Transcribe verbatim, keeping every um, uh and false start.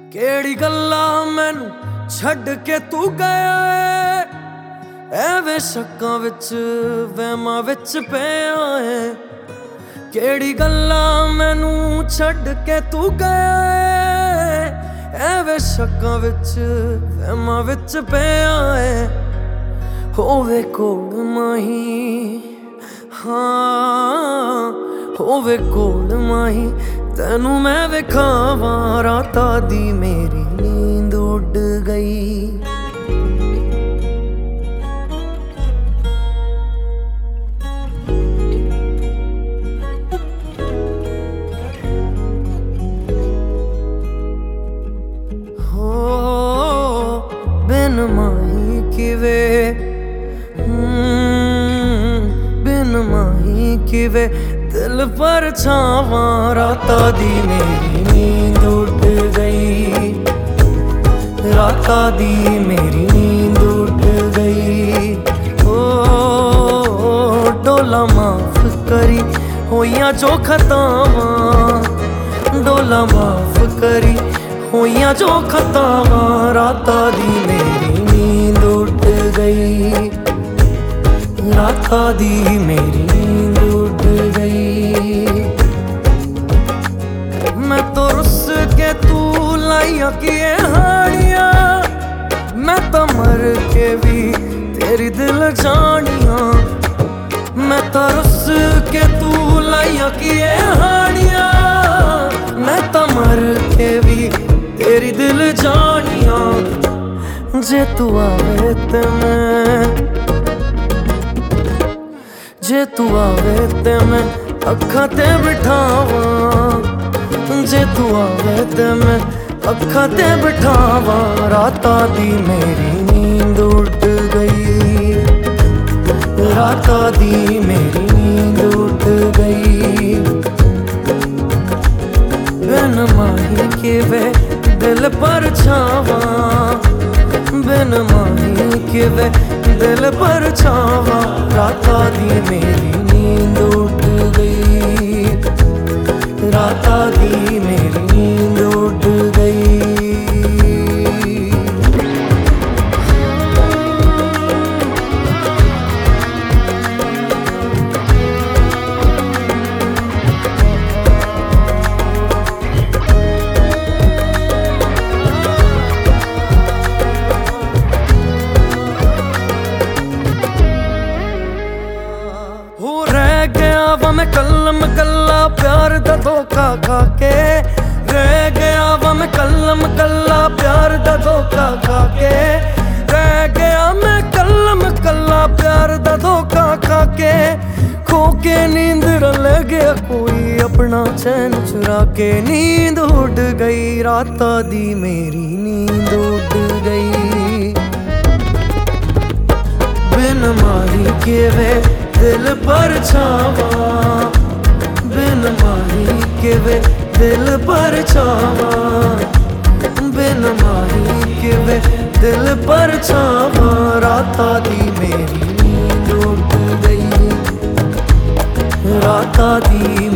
केड़ी गल्ला मैनू छड़ के तू गया है, एवें शक्कां विच वहमां विच पिया है। केड़ी गल्ला मैनू छड़ के तू गया है, एवें शक्कां विच वहमां विच पिया है। होवे कोल माही, हाँ होवे कोल माही, तेनू मैं विखावां राता दी मेरी नींद उड़ गई। हो बिन माही किवे, बिन माही किवे दिल पर छावां राता दी मेरी नींद उड़ गई। राता दी मेरी नींद उड़ गई। ओ डोला माफ करी होइयां जो खतावां, डोला माफ करी होइयां जो खतावां राता दी मेरी नींद उड़ गई। राता दी मेरी नींद उड़ गई। मैं तो रुस के तू लाइया किए हानिया, मैं तो मर के भी तेरी दिल जानिया। मैं तो रुस के तू लाइया किए हानिया, मैं तो मर के भी तेरी दिल जानिया। जे तू आवे ते मैं, जे तू आवे ते मैं अखा ते बिठावां। जे तू आवे ते मैं अखा ते बिठावां राता दी मेरी नींद उड़ गई। राता दी मेरी नींद उड़ गई। बिन माही किवे दिल पर छावां, बिन माही किवे दिल पर छावां राता दी मेरी नींद उड़ गई। राता दी मेरी नींद उड़ गई। मैं कलम कल्ला प्यार दा धोखा खाके रह गया वा। मैं कलम कल्ला प्यार दा धोखा खाके रह गया। मैं कलम कल्ला प्यार दा धोखा खाके खो के नींद रल गया कोई अपना चैन चुरा के। नींद उड़ गई राता दी मेरी नींद उड़ गई। बिन माही के वे दिल पर छावां, बिन माही के वे दिल पर छावां। बिन माही के वे दिल पर छावां राता दी मेरी नींद उड़ गई। राता दी